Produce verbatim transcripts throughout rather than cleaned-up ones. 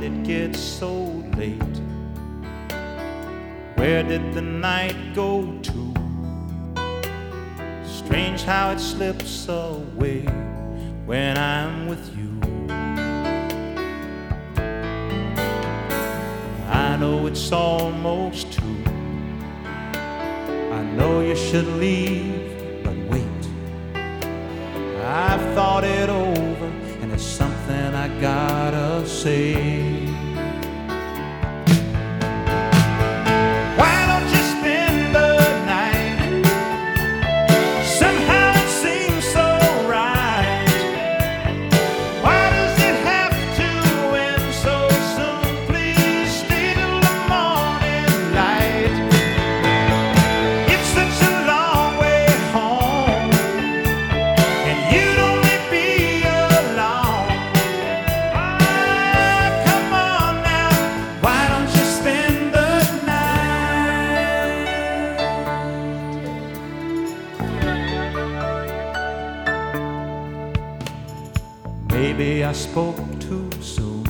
it gets so late? Where did the night go to? Strange how it slips away when I'm with you. I know it's almost two. I know you should leave, but wait. I've thought it over, and there's something I gotta say. Maybe I spoke too soon.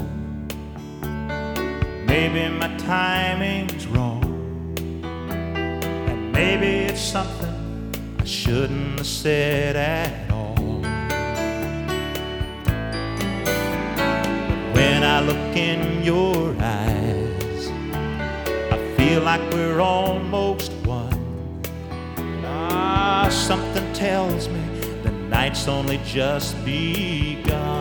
Maybe my timing's wrong. And maybe it's something I shouldn't have said at all. But when I look in your eyes, I feel like we're almost one. Ah, something tells me the night's only just begun.